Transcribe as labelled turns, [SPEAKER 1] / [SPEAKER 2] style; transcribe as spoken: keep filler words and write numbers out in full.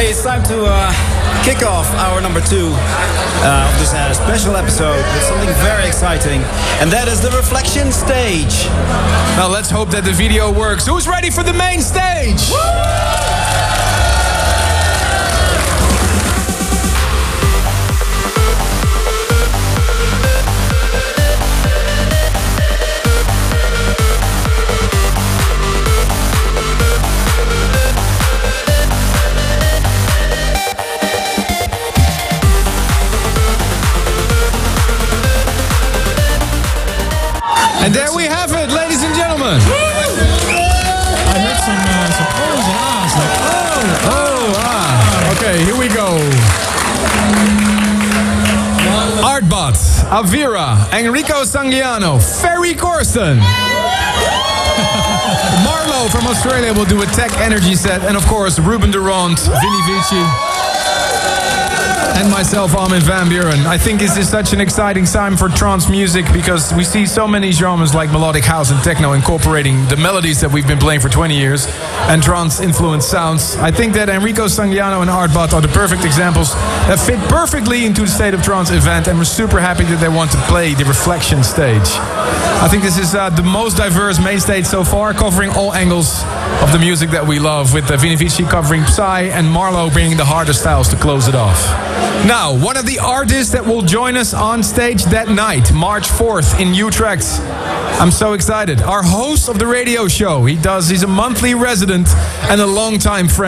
[SPEAKER 1] Hey, it's time to uh, kick off hour number two uh, of this uh, special episode with something very exciting, and that is the Reflection Stage.
[SPEAKER 2] Now let's hope that the video works. Who's ready for the main stage? And there we have it, ladies and gentlemen.
[SPEAKER 3] I heard some, uh, some ohs and ahs. Like, oh,
[SPEAKER 2] Oh, ah. Okay, here we go. Artbot, Avira, Enrico Sangiano, Ferry Corsten. Marlo from Australia will do a Tech Energy set. And of course, Ruben Durant, Vinny Vici. And myself, Armin van Buren. I think this is such an exciting time for trance music because we see so many genres like melodic house and techno incorporating the melodies that we've been playing for twenty years and trance-influenced sounds. I think that Enrico Sangiano and Artbot are the perfect examples that fit perfectly into the State of Trance event, and we're super happy that they want to play the Reflection Stage. I think this is uh, the most diverse main stage so far, covering all angles of the music that we love, with uh, Vinny Vici covering Psy and Marlo bringing the harder styles to close it off. Now, one of the artists that will join us on stage that night, March fourth in Utrecht. I'm so excited. Our host of the radio show. He does, he's a monthly resident and a longtime friend.